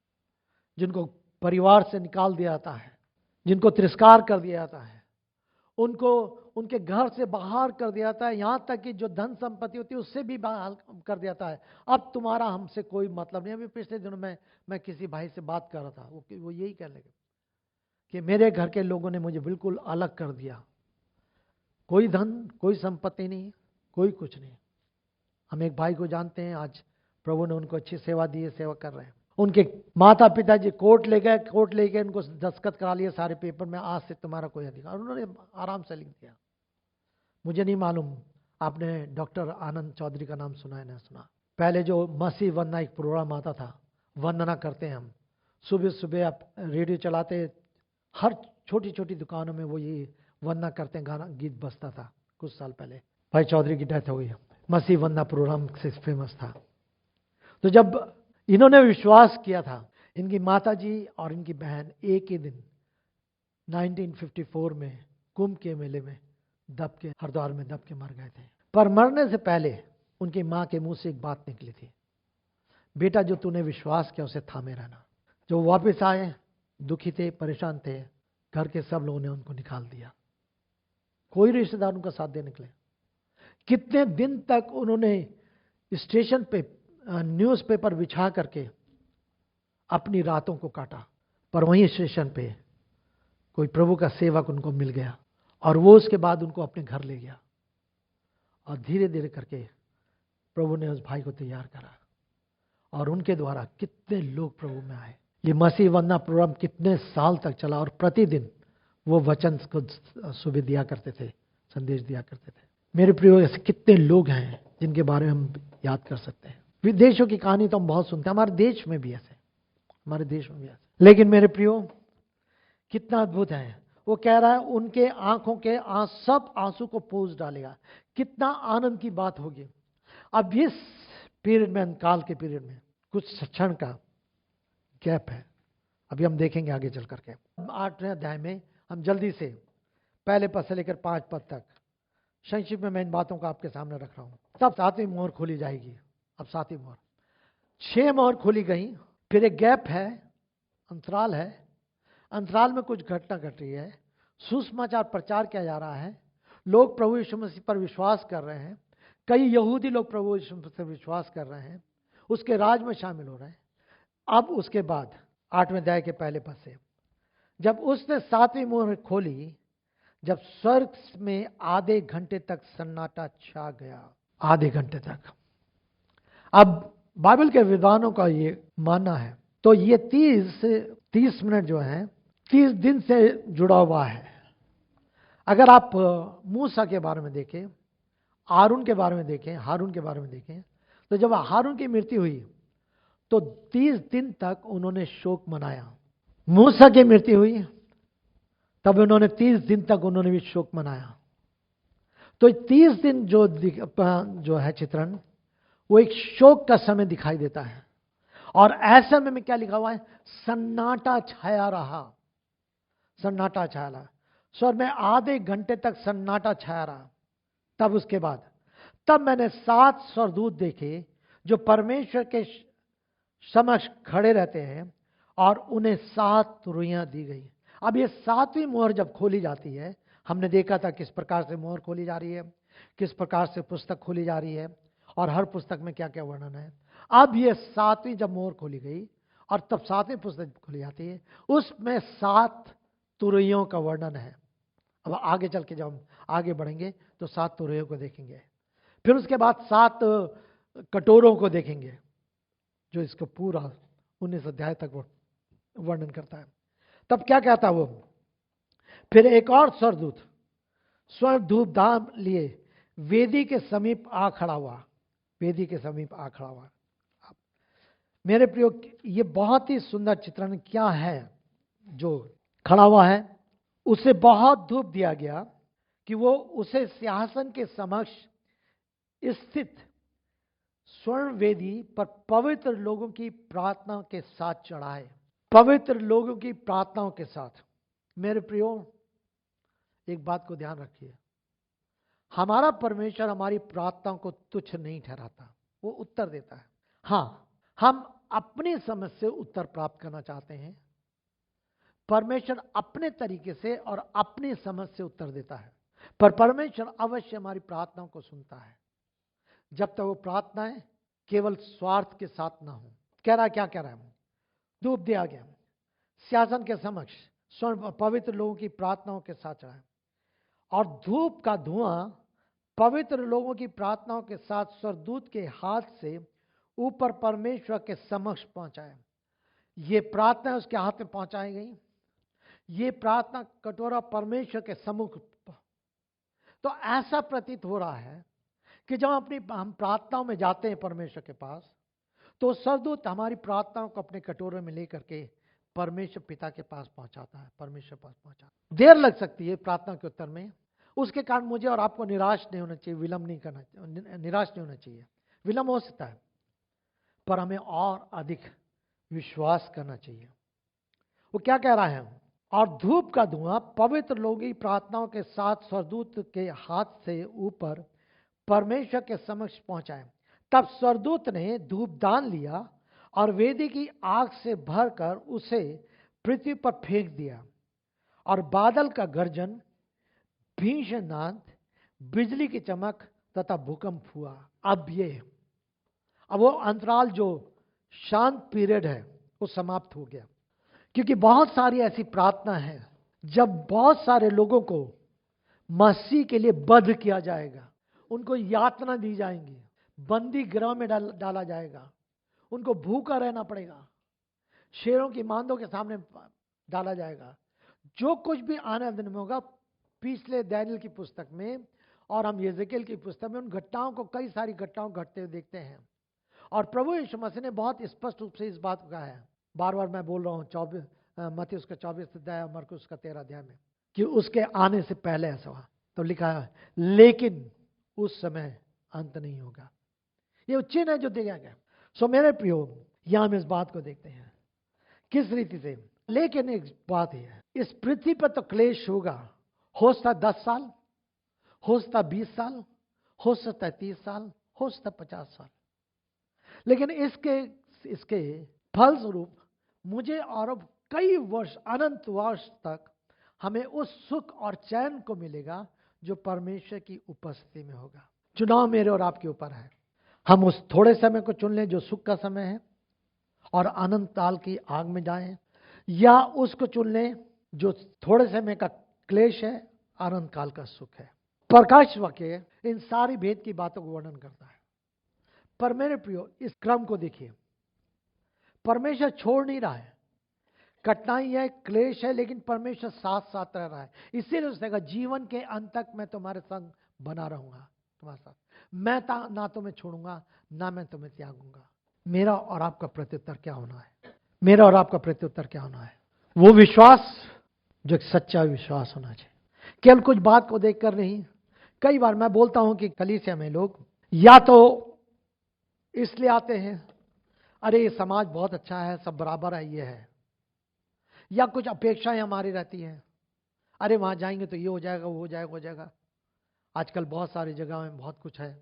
जिनको परिवार से निकाल दिया जाता है, जिनको तिरस्कार कर दिया जाता है, उनको उनके घर से बाहर कर दिया जाता है, यहां तक कि जो धन संपत्ति होती है उससे भी बाहर कर दिया जाता है। अब तुम्हारा हमसे कोई मतलब नहीं। अभी पिछले दिनों में मैं किसी भाई से बात कर रहा था, वो वो यही कहने लगे कि मेरे घर के लोगों ने मुझे बिल्कुल अलग कर दिया, कोई धन, कोई संपत्ति नहीं, कोई कुछ नहीं। हम एक भाई को जानते हैं, आज प्रभु ने उनको अच्छी सेवा दी है, सेवा कर रहे हैं। उनके माता पिताजी कोर्ट ले गए, कोर्ट ले गए, उनको दस्तखत करा लिए सारे पेपर में, आज से तुम्हारा कोई अधिकार, उन्होंने आराम से लिख दिया। मुझे नहीं मालूम आपने डॉक्टर आनंद चौधरी का नाम सुना है ना सुना। पहले जो मसीह वंदना एक प्रोग्राम आता था, वंदना करते हैं हम, सुबह सुबह आप रेडियो चलाते, हर छोटी छोटी दुकानों में वो ये वंदना करते हैं गाना गीत बजता था। कुछ साल पहले भाई चौधरी की डेथ हो गई, मसीह वंदना प्रोग्राम से फेमस था। तो जब इन्होंने विश्वास किया था, इनकी माताजी और इनकी बहन एक ही दिन उन्नीस सौ चौवन में कुंभ के मेले में दब के, हरिद्वार में दब के मर गए थे। पर मरने से पहले उनकी मां के मुंह से एक बात निकली थी, बेटा जो तूने विश्वास किया उसे थामे रहना। जो वापस आए, दुखी थे, परेशान थे, घर के सब लोगों ने उनको निकाल दिया, कोई रिश्तेदार उनका साथ दे निकले। कितने दिन तक उन्होंने स्टेशन पे न्यूज़पेपर बिछा करके अपनी रातों को काटा, पर वहीं स्टेशन पे कोई प्रभु का सेवक उनको मिल गया और वो उसके बाद उनको अपने घर ले गया। और धीरे धीरे करके प्रभु ने उस भाई को तैयार करा और उनके द्वारा कितने लोग प्रभु में आए। ये मसीह वंदना प्रोग्राम कितने साल तक चला और प्रतिदिन वो वचन को सुबह दिया करते थे, संदेश दिया करते थे। मेरे प्रियो, ऐसे कितने लोग हैं जिनके बारे में हम याद कर सकते हैं। विदेशों की कहानी तो हम बहुत सुनते हैं, हमारे देश में भी ऐसे, हमारे देश में भी ऐसे। लेकिन मेरे प्रियो, कितना अद्भुत है, वो कह रहा है उनके आंखों के आंस सब आंसू को पोंछ डालेगा। कितना आनंद की बात होगी। अब इस पीरियड में, अंतकाल के पीरियड में कुछ क्षण का गैप है, अभी हम देखेंगे आगे चल करके। आठवें अध्याय में हम जल्दी से पहले पद से लेकर पांच पद तक संक्षिप्त में मैं इन बातों को आपके सामने रख रहा हूं। तब सातवीं मोहर खोली जाएगी। अब सातवीं मोहर, छह मोहर खोली गई, फिर एक गैप है, अंतराल है, अंतराल में कुछ घटना घट रही है, सुसमाचार प्रचार किया जा रहा है, लोग प्रभु यीशु मसीह पर विश्वास कर रहे हैं, कई यहूदी लोग प्रभु यीशु मसीह पर विश्वास कर रहे हैं, उसके राज में शामिल हो रहे हैं। अब उसके बाद आठवें अध्याय के पहले पद से, जब उसने सातवीं मोहर खोली, जब स्वर्ग में आधे घंटे तक सन्नाटा छा गया, आधे घंटे तक। अब बाइबल के विद्वानों का ये मानना है, तो ये तीस तीस मिनट जो है तीस दिन से जुड़ा हुआ है। अगर आप मूसा के बारे में देखें, हारून के बारे में देखें, हारून के बारे में देखें, तो जब हारून की मृत्यु हुई तो तीस दिन तक उन्होंने शोक मनाया। मूसा की मृत्यु हुई तब उन्होंने तीस दिन तक उन्होंने भी शोक मनाया। तो तीस दिन जो जो है चित्रण, वो एक शोक का समय दिखाई देता है। और ऐसे में, में क्या लिखा हुआ है, सन्नाटा छाया रहा, सन्नाटा छाया रहा, स्वर्ग में आधे घंटे तक सन्नाटा छाया रहा। तब उसके बाद, तब मैंने सात स्वर्गदूत देखे जो परमेश्वर के समक्ष खड़े रहते हैं और उन्हें सात तुरहियां दी गई। अब ये सातवीं मोहर जब खोली जाती है, हमने देखा था किस प्रकार से मोहर खोली जा रही है, किस प्रकार से पुस्तक खोली जा रही है और हर पुस्तक में क्या क्या वर्णन है। अब ये सातवीं जब मोहर खोली गई और तब सातवीं पुस्तक खोली जाती है, उसमें सात तुरहियों का वर्णन है। अब आगे चल के जब हम आगे बढ़ेंगे तो सात तुरहियों को देखेंगे, फिर उसके बाद सात कटोरों को देखेंगे जो इसको पूरा उन्नीस अध्याय तक वर्णन करता है। तब क्या कहता वो, फिर एक और स्वर्गदूत स्वर्ण धूप दाम लिए वेदी के समीप आ खड़ा हुआ, वेदी के समीप आ खड़ा हुआ। मेरे प्रियो, ये बहुत ही सुंदर चित्रण क्या है, जो खड़ा हुआ है उसे बहुत धूप दिया गया कि वो उसे सिंहासन के समक्ष स्थित स्वर्ण वेदी पर पवित्र लोगों की प्रार्थना के साथ चढ़ाए, पवित्र लोगों की प्रार्थनाओं के साथ। मेरे प्रियो, एक बात को ध्यान रखिए, हमारा परमेश्वर हमारी प्रार्थनाओं को तुच्छ नहीं ठहराता, वो उत्तर देता है। हाँ, हम अपनी समझ से उत्तर प्राप्त करना चाहते हैं, परमेश्वर अपने तरीके से और अपनी समझ से उत्तर देता है, पर परमेश्वर अवश्य हमारी प्रार्थनाओं को सुनता है, जब तक वो प्रार्थनाएं केवल स्वार्थ के साथ ना हो। कह रहा क्या कह रहा है? धूप दिया गया, सिंहासन के समक्ष स्वर्ण पवित्र लोगों की प्रार्थनाओं के साथ चढ़ाए, और धूप का धुआं पवित्र लोगों की प्रार्थनाओं के साथ स्वर्गदूत के हाथ से ऊपर परमेश्वर के समक्ष पहुंचाए। ये प्रार्थना उसके हाथ में पहुंचाई गई। ये प्रार्थना कटोरा परमेश्वर के सम्मुख। तो ऐसा प्रतीत हो रहा है कि जब अपनी हम प्रार्थनाओं में जाते हैं परमेश्वर के पास, तो स्वर्गदूत हमारी प्रार्थनाओं को अपने कटोरे में लेकर के परमेश्वर पिता के पास पहुंचाता है, परमेश्वर पास पहुंचाता। देर लग सकती है प्रार्थना के उत्तर में, उसके कारण मुझे और आपको निराश नहीं होना चाहिए, विलंब नहीं करना, निराश नहीं होना चाहिए। विलंब हो सकता है, पर हमें और अधिक विश्वास करना चाहिए। वो क्या कह रहा है? और धूप का धुआं पवित्र लोगों की प्रार्थनाओं के साथ स्वर्गदूत के हाथ से ऊपर परमेश्वर के समक्ष पहुंचाए। तब स्वर्गदूत ने धूपदान लिया और वेदी की आग से भरकर उसे पृथ्वी पर फेंक दिया, और बादल का गर्जन, भीषण नाद, बिजली की चमक तथा भूकंप हुआ। अब ये अब वो अंतराल जो शांत पीरियड है वो समाप्त हो गया, क्योंकि बहुत सारी ऐसी प्रार्थना है जब बहुत सारे लोगों को मसीह के लिए बद्ध किया जाएगा, उनको यातना दी जाएंगी, बंदी गृह में डाल, डाला जाएगा, उनको भूखा रहना पड़ेगा, शेरों की मांदों के सामने डाला जाएगा। जो कुछ भी आने वाले दिन में होगा, पिछले दानियल की पुस्तक में और हम यिर्मयाह की पुस्तक में उन घटनाओं को, कई सारी घटनाओं घटते हुए देखते हैं। और प्रभु यीशु मसीह ने बहुत स्पष्ट रूप से इस बात को कहा है। बार बार मैं बोल रहा हूँ, चौबीस मत्ती उसका चौबीस अध्याय, मरकुस उसका तेरह अध्याय में, कि उसके आने से पहले ऐसा हुआ। तो लिखा है, लेकिन उस समय अंत नहीं होगा। ये चिन्ह है जो दिया गया। सो मेरे प्रियो, यहां हम इस बात को देखते हैं किस रीति से। लेकिन एक बात है, इस पृथ्वी पर तो क्लेश होगा। हो सकता दस साल, हो सकता बीस साल, हो सकता तीस साल, हो सकता पचास साल, लेकिन इसके इसके फलस्वरूप मुझे और अब कई वर्ष, अनंत वर्ष तक हमें उस सुख और चैन को मिलेगा जो परमेश्वर की उपस्थिति में होगा। चुनाव मेरे और आपके ऊपर है। हम उस थोड़े समय को चुन लें जो सुख का समय है और अनंत काल की आग में जाएं, या उसको चुन लें जो थोड़े समय का क्लेश है, अनंत काल का सुख है। प्रकाश वाक्य इन सारी भेद की बातों को वर्णन करता है। पर मेरे प्रियो, इस क्रम को देखिए, परमेश्वर छोड़ नहीं रहा है। कठिनाई है, क्लेश है, लेकिन परमेश्वर साथ साथ रह रहा है। इसीलिए उसने कहा, जीवन के अंत तक मैं तुम्हारे संग बना रहूंगा, तुम्हारे साथ। मैं ना तुम्हें छोड़ूंगा, ना मैं तुम्हें त्यागूंगा। मेरा और आपका प्रत्युत्तर क्या होना है? मेरा और आपका प्रत्युत्तर क्या होना है? वो विश्वास जो एक सच्चा विश्वास होना चाहिए, केवल कुछ बात को देखकर नहीं। कई बार मैं बोलता हूं कि कलीसिया में लोग या तो इसलिए आते हैं, अरे ये समाज बहुत अच्छा है, सब बराबर है, ये है, या कुछ अपेक्षाएं हमारी रहती हैं, अरे वहां जाएंगे तो ये हो जाएगा, वो हो जाएगा, हो जाएगा। आजकल बहुत सारी जगह में बहुत कुछ है,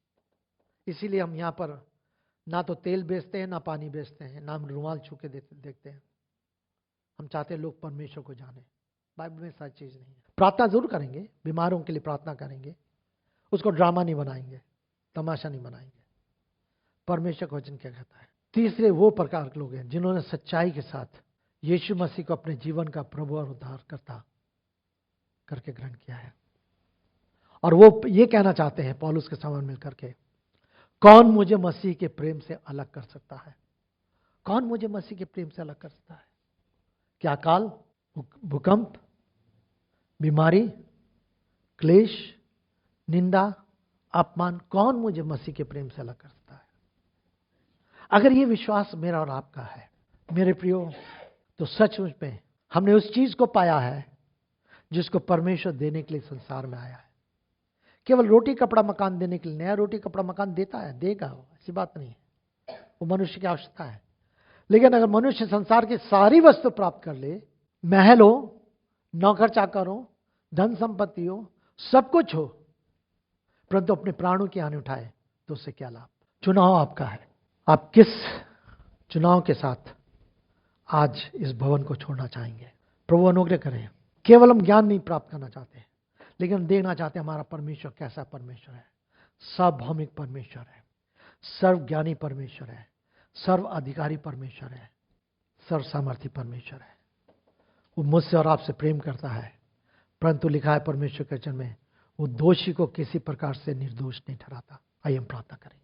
इसीलिए हम यहाँ पर ना तो तेल बेचते हैं, ना पानी बेचते हैं, ना हम रुमाल छू के देखते हैं। हम चाहते हैं लोग परमेश्वर को जाने। बाइबल में सारी चीज नहीं है। प्रार्थना जरूर करेंगे, बीमारों के लिए प्रार्थना करेंगे, उसको ड्रामा नहीं बनाएंगे, तमाशा नहीं बनाएंगे। परमेश्वर का वचन क्या कहता है? तीसरे वो प्रकार के लोग हैं जिन्होंने सच्चाई के साथ यीशु मसीह को अपने जीवन का प्रभु और उद्धारकर्ता करके ग्रहण किया है, और वो ये कहना चाहते हैं पौलुस के सामने मिलकर के, कौन मुझे मसीह के प्रेम से अलग कर सकता है? कौन मुझे मसीह के प्रेम से अलग कर सकता है? क्या काल, भूकंप, बीमारी, क्लेश, निंदा, अपमान, कौन मुझे मसीह के प्रेम से अलग कर सकता है? अगर ये विश्वास मेरा और आपका है मेरे प्रियो, तो सचमुच में हमने उस चीज को पाया है जिसको परमेश्वर देने के लिए संसार में आया है। केवल रोटी कपड़ा मकान देने के लिए, नया रोटी कपड़ा मकान देता है, देगा, ऐसी बात नहीं है, वो मनुष्य की आवश्यकता है। लेकिन अगर मनुष्य संसार की सारी वस्तु प्राप्त कर ले, महल हो, नौकर चाकर हो, धन संपत्ति हो, सब कुछ हो, परंतु अपने प्राणों की हानि उठाए तो उससे क्या लाभ। चुनाव आपका है, आप किस चुनाव के साथ आज इस भवन को छोड़ना चाहेंगे। प्रभु अनुग्रह करें। केवल हम ज्ञान नहीं प्राप्त करना चाहते, लेकिन हम देखना चाहते हैं हमारा परमेश्वर कैसा परमेश्वर है। सार्वभौमिक परमेश्वर है, सर्वज्ञानी परमेश्वर है, सर्व अधिकारी परमेश्वर है, सर्व सामर्थी परमेश्वर है। वो मुझसे और आपसे प्रेम करता है, परंतु लिखा है परमेश्वर के वचन में वो दोषी को किसी प्रकार से निर्दोष नहीं ठहराता। आइए हम प्रार्थना करेंगे।